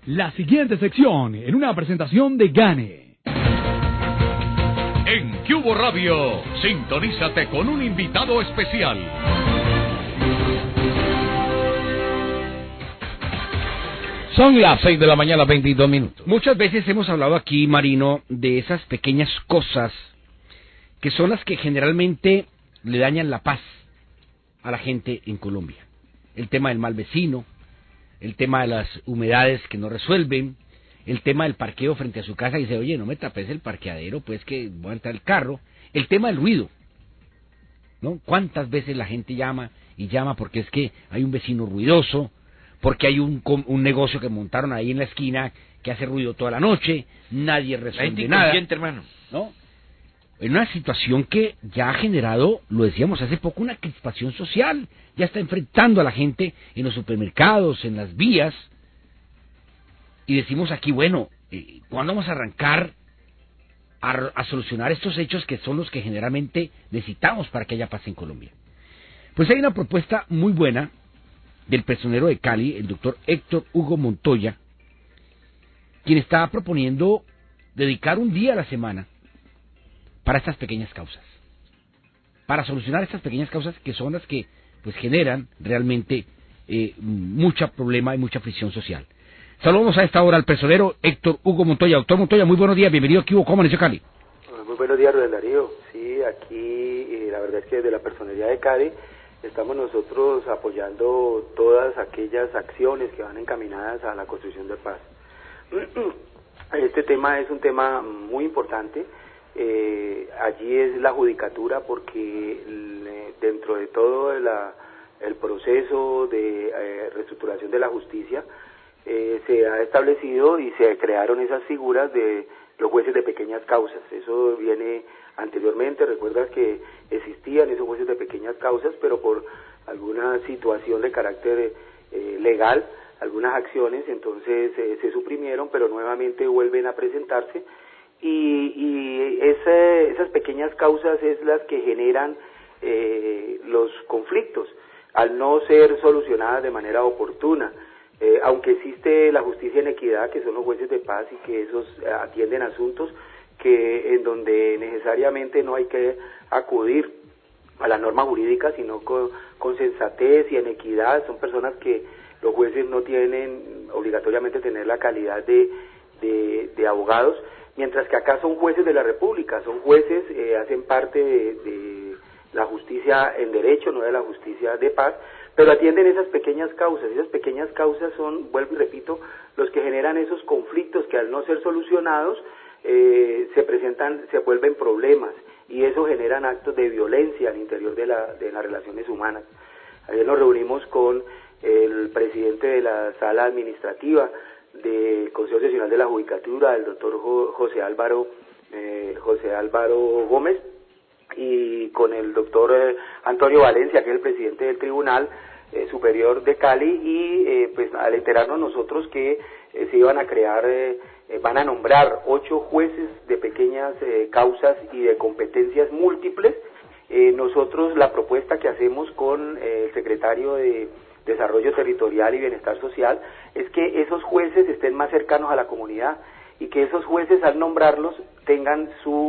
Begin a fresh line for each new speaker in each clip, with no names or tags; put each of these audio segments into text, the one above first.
La siguiente sección en una presentación de Gane.
En Cubo Radio, sintonízate con un invitado especial.
Son las 6 de la mañana, 22 minutos.
Muchas veces hemos hablado aquí, Marino, de esas pequeñas cosas que son las que generalmente le dañan la paz a la gente en Colombia. El tema del mal vecino, el tema de las humedades que no resuelven, el tema del parqueo frente a su casa y dice, oye, no me tapes el parqueadero, pues que voy a entrar el carro. El tema del ruido, ¿no? ¿Cuántas veces la gente llama y llama porque es que hay un vecino ruidoso, porque hay un negocio que montaron ahí en la esquina que hace ruido toda la noche, nadie resuelve nada,
hermano,
¿no? En una situación que ya ha generado, lo decíamos hace poco, una crispación social, ya está enfrentando a la gente en los supermercados, en las vías, y decimos aquí, bueno, ¿cuándo vamos a arrancar a solucionar estos hechos que son los que generalmente necesitamos para que haya paz en Colombia? Pues hay una propuesta muy buena del personero de Cali, el doctor Héctor Hugo Montoya, quien está proponiendo dedicar un día a la semana para estas pequeñas causas, para solucionar estas pequeñas causas que son las que pues generan realmente mucho problema y mucha fricción social. Saludamos a esta hora al personero Héctor Hugo Montoya. Doctor Montoya, muy buenos días, bienvenido aquí, ¿cómo amaneció Cali?
Muy buenos días, Rubén Darío. Sí, aquí la verdad es que desde la personería de Cali estamos nosotros apoyando todas aquellas acciones que van encaminadas a la construcción de paz. Este tema es un tema muy importante. Allí es la judicatura porque dentro de todo el proceso de reestructuración de la justicia se ha establecido y se crearon esas figuras de los jueces de pequeñas causas. Eso viene anteriormente, recuerdas que existían esos jueces de pequeñas causas, pero por alguna situación de carácter legal, algunas acciones, entonces se suprimieron, pero nuevamente vuelven a presentarse. Y esas pequeñas causas es las que generan los conflictos al no ser solucionadas de manera oportuna, aunque existe la justicia en equidad, que son los jueces de paz y que esos atienden asuntos que en donde necesariamente no hay que acudir a la norma jurídica, sino con sensatez y en equidad. Son personas que los jueces no tienen obligatoriamente tener la calidad de abogados, mientras que acá son jueces de la República, son jueces, hacen parte de la justicia en derecho, no de la justicia de paz, pero atienden esas pequeñas causas son, vuelvo y repito, los que generan esos conflictos que al no ser solucionados se vuelven problemas, y eso generan actos de violencia al interior de las relaciones humanas. Ayer nos reunimos con el presidente de la sala administrativa del Consejo Seccional de la Judicatura, el doctor José Álvaro Gómez, y con el doctor Antonio Valencia, que es el presidente del Tribunal Superior de Cali, y pues al enterarnos nosotros que se iban a crear, van a nombrar 8 jueces de pequeñas causas y de competencias múltiples. Nosotros la propuesta que hacemos con el secretario de Desarrollo Territorial y Bienestar Social es que esos jueces estén más cercanos a la comunidad y que esos jueces al nombrarlos tengan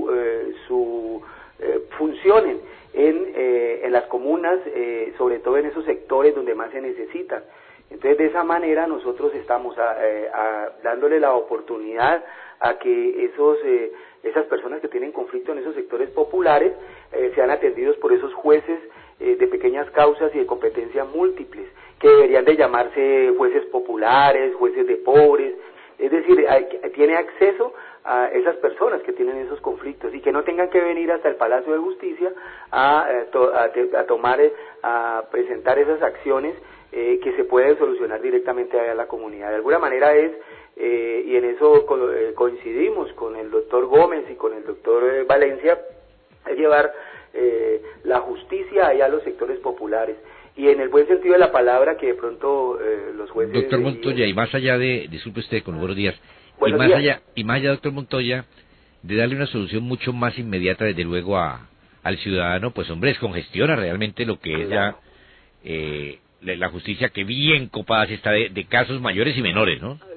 funcionen en las comunas, sobre todo en esos sectores donde más se necesitan. Entonces de esa manera nosotros estamos dándole la oportunidad a que esas personas que tienen conflicto en esos sectores populares sean atendidos por esos jueces de pequeñas causas y de competencias múltiples, que deberían de llamarse jueces populares, jueces de pobres, es decir, tiene acceso a esas personas que tienen esos conflictos y que no tengan que venir hasta el Palacio de Justicia a presentar esas acciones que se pueden solucionar directamente a la comunidad. De alguna manera y en eso coincidimos con el doctor Gómez y con el doctor Valencia, es llevar la justicia allá a los sectores populares, y en el buen sentido de la palabra, que de pronto los jueces...
Doctor Montoya, y más allá disculpe usted, con buenos días,
buenos
días. Y más allá, doctor Montoya, de darle una solución mucho más inmediata, desde luego, al ciudadano, pues hombre, descongestiona realmente lo que
claro.
es ya la justicia, que bien copada se está de casos mayores y menores, ¿no?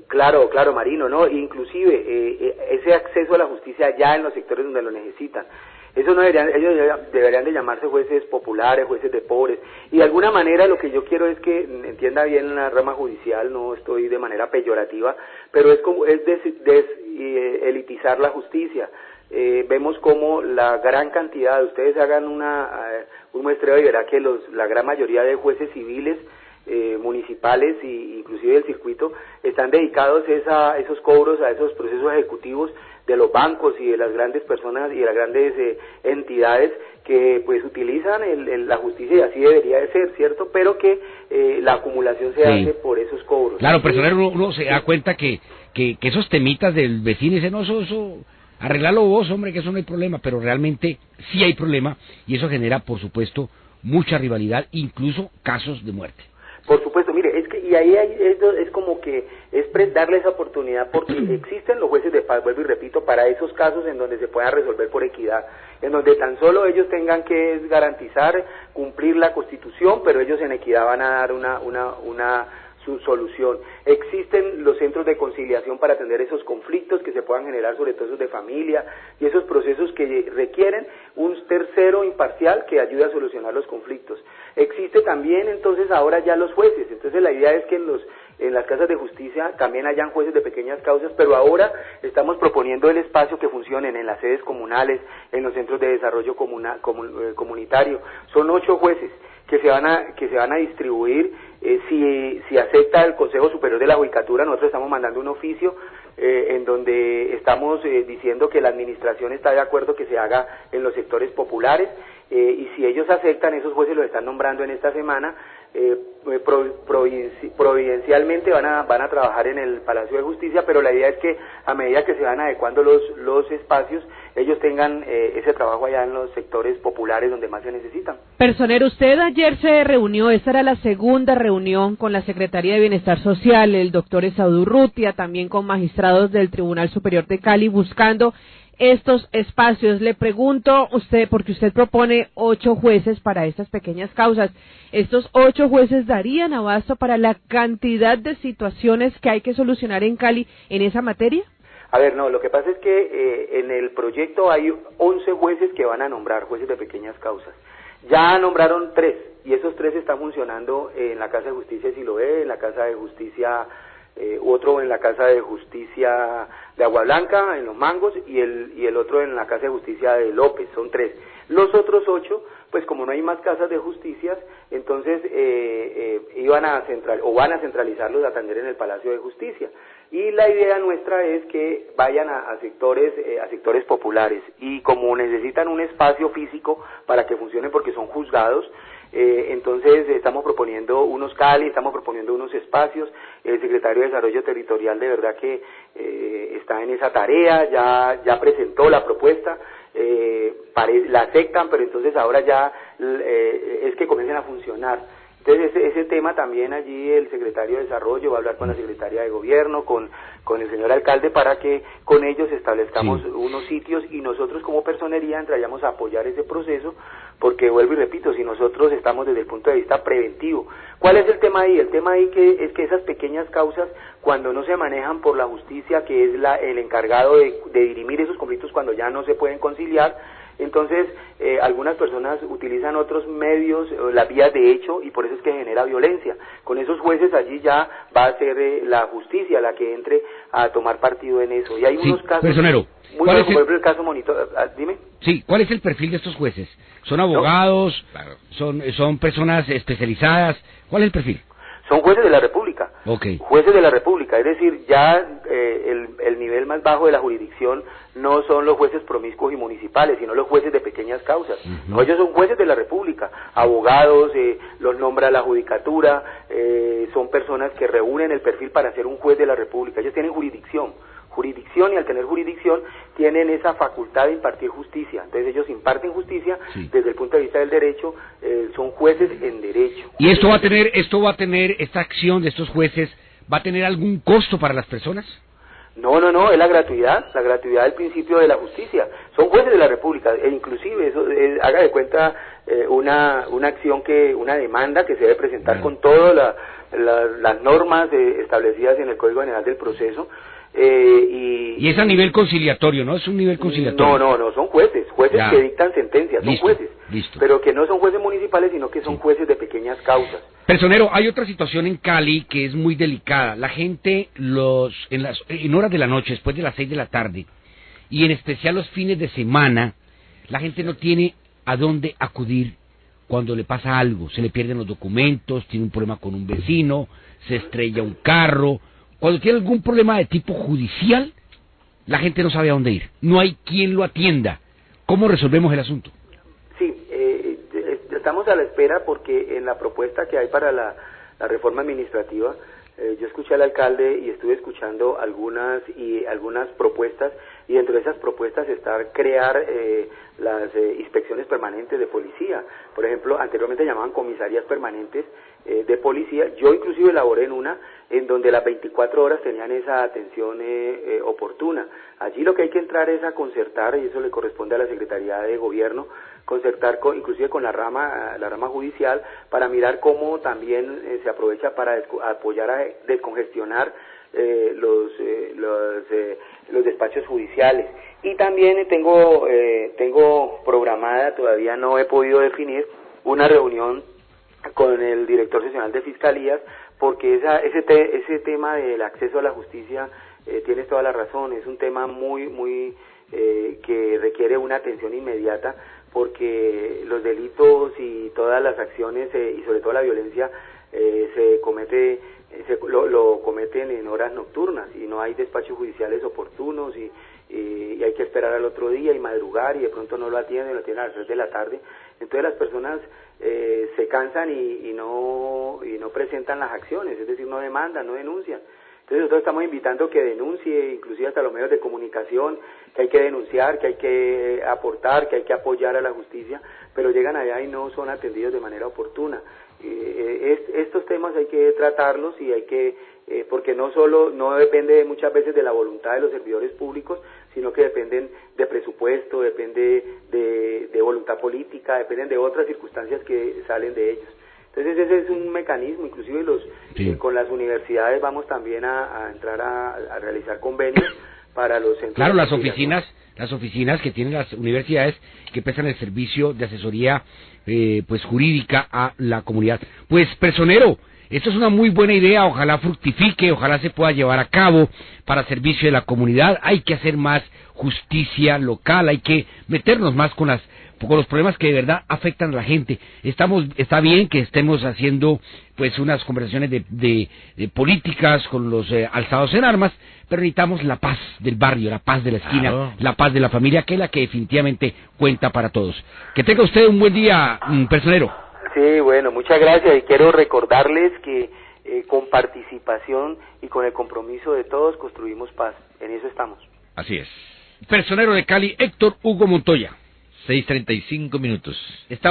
Claro, Marino, ¿no? Inclusive ese acceso a la justicia ya en los sectores donde lo necesitan. Eso no ellos deberían de llamarse jueces populares, jueces de pobres. Y de alguna manera lo que yo quiero es que entienda bien la rama judicial, no estoy de manera peyorativa, pero es elitizar la justicia. Vemos como la gran cantidad, ustedes hagan un muestreo y verá que la gran mayoría de jueces civiles, municipales e inclusive del circuito están dedicados a esos cobros, a esos procesos ejecutivos de los bancos y de las grandes personas y de las grandes entidades que pues utilizan la justicia, y así debería de ser, ¿cierto? Pero que la acumulación se hace por esos cobros.
Claro, personal, uno se da cuenta que esos temitas del vecino dicen, no, eso arreglalo vos, hombre, que eso no hay problema, pero realmente sí hay problema, y eso genera, por supuesto, mucha rivalidad, incluso casos de muerte.
Por supuesto, mire, es que y ahí es como que es darle esa oportunidad, porque existen los jueces de paz, vuelvo y repito, para esos casos en donde se pueda resolver por equidad, en donde tan solo ellos tengan que garantizar, cumplir la Constitución, pero ellos en equidad van a dar su solución. Existen los centros de conciliación para atender esos conflictos que se puedan generar, sobre todo esos de familia, y esos procesos que requieren un tercero imparcial que ayude a solucionar los conflictos. Existe también entonces ahora ya los jueces, entonces la idea es que en las casas de justicia también hayan jueces de pequeñas causas, pero ahora estamos proponiendo el espacio que funcionen en las sedes comunales, en los centros de desarrollo comunitario. Son 8 jueces que se van a distribuir. Si acepta el Consejo Superior de la Judicatura, nosotros estamos mandando un oficio en donde estamos diciendo que la administración está de acuerdo que se haga en los sectores populares, y si ellos aceptan, esos jueces los están nombrando en esta semana. Providencialmente van a trabajar en el Palacio de Justicia, pero la idea es que a medida que se van adecuando los espacios, ellos tengan ese trabajo allá en los sectores populares donde más se necesitan.
Personero, usted ayer se reunió, esta era la segunda reunión con la Secretaría de Bienestar Social, el doctor Esaú Urrutia, también con magistrados del Tribunal Superior de Cali, buscando estos espacios. Le pregunto usted, porque usted propone 8 jueces para estas pequeñas causas, ¿estos 8 jueces darían abasto para la cantidad de situaciones que hay que solucionar en Cali en esa materia?
A ver, no, lo que pasa es que en el proyecto hay 11 jueces que van a nombrar, jueces de pequeñas causas. Ya nombraron 3, y esos 3 están funcionando en la Casa de Justicia de Siloé, en la Casa de Justicia, otro en la Casa de Justicia de Agua Blanca, en Los Mangos, y el otro en la Casa de Justicia de López, son 3. Los otros 8, pues como no hay más casas de justicia, entonces van a centralizarlos a atender en el Palacio de Justicia. Y la idea nuestra es que vayan a sectores populares, y como necesitan un espacio físico para que funcionen porque son juzgados, entonces estamos proponiendo unos CALI, estamos proponiendo unos espacios. El secretario de Desarrollo Territorial de verdad que está en esa tarea, ya presentó la propuesta, la aceptan, pero entonces ahora ya es que comiencen a funcionar. Entonces ese tema también allí el secretario de Desarrollo va a hablar con la secretaria de Gobierno, con el señor alcalde, para que con ellos establezcamos unos sitios, y nosotros como personería entraríamos a apoyar ese proceso, porque vuelvo y repito, si nosotros estamos desde el punto de vista preventivo. ¿Cuál es el tema ahí? El tema ahí es que esas pequeñas causas, cuando no se manejan por la justicia, que es el encargado de dirimir esos conflictos cuando ya no se pueden conciliar, entonces algunas personas utilizan otros medios, las vías de hecho, y por eso es que genera violencia. Con esos jueces allí ya va a ser la justicia la que entre a tomar partido en eso. Y hay unos casos
personero,
muy buenos, como el caso Monitor. Dime.
Sí, ¿cuál es el perfil de estos jueces? ¿Son abogados? ¿Son personas especializadas? ¿Cuál es el perfil?
Son jueces de la República.
Okay.
Jueces de la República, es decir, ya el nivel más bajo de la jurisdicción no son los jueces promiscuos y municipales, sino los jueces de pequeñas causas. No, ellos son jueces de la República, abogados, los nombra la judicatura, son personas que reúnen el perfil para ser un juez de la República. Ellos tienen jurisdicción, y al tener jurisdicción tienen esa facultad de impartir justicia. Entonces ellos imparten justicia desde el punto de vista del derecho, son jueces en derecho.
¿Y esto va a tener esta acción de estos jueces, va a tener algún costo para las personas?
No, es la gratuidad del principio de la justicia. Son jueces de la República, e inclusive eso haga de cuenta una acción una demanda que se debe presentar con todas las normas establecidas en el Código General del Proceso.
Y es a nivel conciliatorio, ¿no? Es un nivel conciliatorio.
No, son jueces ya. Que dictan sentencias, son jueces.
Listo.
Pero que no son jueces municipales, sino que son jueces de pequeñas causas.
Personero, hay otra situación en Cali que es muy delicada. La gente en horas de la noche, después de las 6 de la tarde, y en especial los fines de semana, la gente no tiene a dónde acudir cuando le pasa algo. Se le pierden los documentos, tiene un problema con un vecino, se estrella un carro. Cuando tiene algún problema de tipo judicial, la gente no sabe a dónde ir. No hay quien lo atienda. ¿Cómo resolvemos el asunto?
Sí, estamos a la espera porque en la propuesta que hay para la reforma administrativa, yo escuché al alcalde y estuve escuchando algunas propuestas, y dentro de esas propuestas está crear las inspecciones permanentes de policía. Por ejemplo, anteriormente llamaban comisarías permanentes de policía. Yo inclusive elaboré en una en donde las 24 horas tenían esa atención oportuna. Allí lo que hay que entrar es a concertar, y eso le corresponde a la Secretaría de Gobierno, concertar inclusive con la rama judicial, para mirar cómo también se aprovecha para apoyar a descongestionar los despachos judiciales. Y también tengo programada, todavía no he podido definir, una reunión con el director seccional de Fiscalías, porque ese tema del acceso a la justicia, tienes toda la razón, es un tema muy que requiere una atención inmediata, porque los delitos y todas las acciones y sobre todo la violencia lo cometen en horas nocturnas, y no hay despachos judiciales oportunos, y hay que esperar al otro día y madrugar, y de pronto no lo atienden a las 3 de la tarde. Entonces las personas se cansan y no presentan las acciones, es decir, no demandan, no denuncian. Entonces nosotros estamos invitando que denuncie, inclusive hasta los medios de comunicación, que hay que denunciar, que hay que aportar, que hay que apoyar a la justicia, pero llegan allá y no son atendidos de manera oportuna. Estos temas hay que tratarlos, y hay que porque no depende muchas veces de la voluntad de los servidores públicos, sino que dependen de presupuesto, depende de voluntad política, dependen de otras circunstancias que salen de ellos. Entonces ese es un mecanismo, inclusive con las universidades vamos también a entrar a realizar convenios para los centros.
Claro, las oficinas que tienen las universidades, que prestan el servicio de asesoría jurídica a la comunidad. Pues, personero, esto es una muy buena idea, ojalá fructifique, ojalá se pueda llevar a cabo para servicio de la comunidad. Hay que hacer más justicia local, hay que meternos más con los problemas que de verdad afectan a la gente. Está bien que estemos haciendo pues unas conversaciones de políticas con los alzados en armas, pero necesitamos la paz del barrio, la paz de la esquina, claro, la paz de la familia, que es la que definitivamente cuenta para todos. Que tenga usted un buen día, personero.
Sí, bueno, muchas gracias, y quiero recordarles que con participación y con el compromiso de todos construimos paz. En eso estamos.
Así es. Personero de Cali, Héctor Hugo Montoya.
6:35.